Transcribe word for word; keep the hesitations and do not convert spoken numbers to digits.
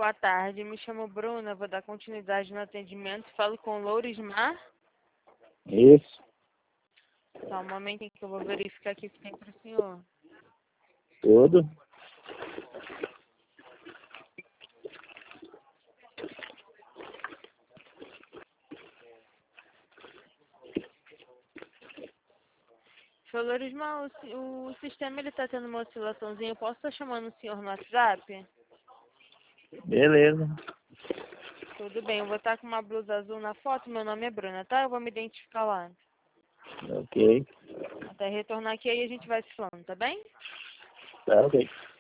boa tarde. Me chamo Bruna, vou dar continuidade no atendimento. Falo com Lourismar. Isso. Só um momento que eu vou verificar aqui se tem para o senhor. Tudo. Senhor Lourismar, o, si- o sistema ele está tendo uma oscilaçãozinha. Eu posso estar chamando o senhor no WhatsApp? Beleza. Tudo bem, eu vou estar com uma blusa azul na foto. Meu nome é Bruna, tá? Eu vou me identificar lá. Ok. Até retornar aqui, aí a gente vai se falando, tá bem? Tá ok.